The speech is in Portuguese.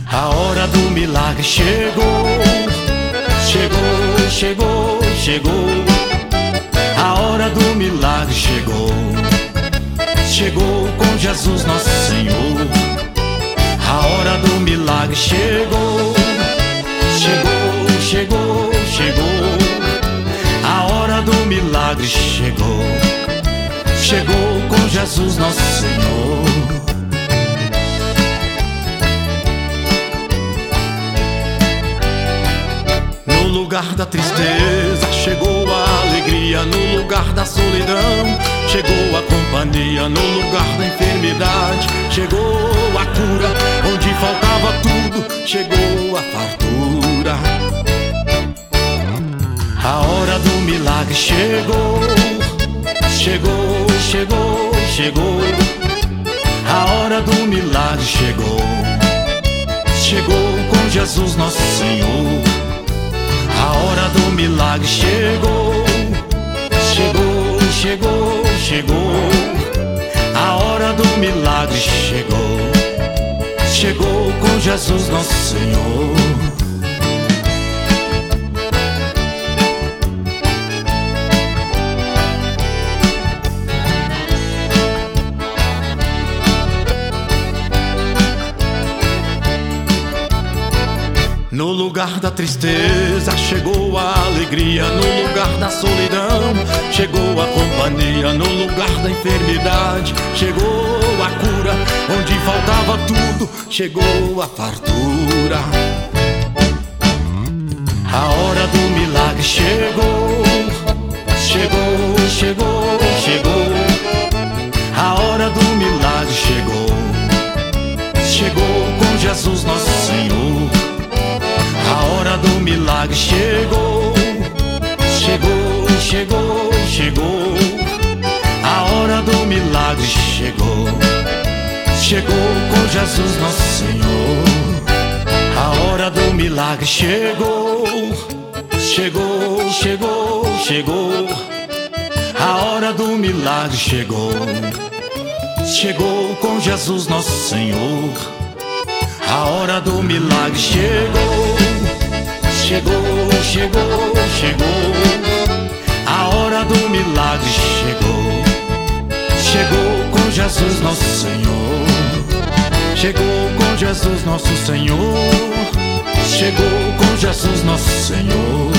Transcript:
A hora do milagre chegou, chegou, chegou, chegou. A hora do milagre chegou, chegou com Jesus nosso Senhor. A hora do milagre chegou, chegou, chegou, chegou. A hora do milagre chegou, chegou com Jesus nosso Senhor. No lugar da tristeza chegou a alegria, no lugar da solidão chegou a companhia, no lugar da enfermidade chegou a cura, onde faltava tudo chegou a fartura. A hora do milagre chegou, chegou, chegou, chegou. A hora do milagre chegou, chegou com Jesus nosso Senhor. A hora do milagre chegou, chegou, chegou, chegou. A hora do milagre chegou, chegou com Jesus nosso Senhor. No lugar da tristeza chegou a alegria, no lugar da solidão chegou a companhia, no lugar da enfermidade chegou a cura, onde faltava tudo chegou a fartura. A hora do milagre chegou, chegou, chegou, chegou. A hora do milagre chegou, chegou com Jesus nosso Senhor. A hora do milagre chegou, chegou, chegou, chegou. A hora do milagre chegou, chegou com Jesus nosso Senhor. A hora do milagre chegou, chegou, chegou, chegou. A hora do milagre chegou, chegou com Jesus nosso Senhor. A hora do milagre chegou, chegou, chegou, chegou. A hora do milagre chegou, chegou com Jesus nosso Senhor. Chegou com Jesus nosso Senhor. Chegou com Jesus nosso Senhor.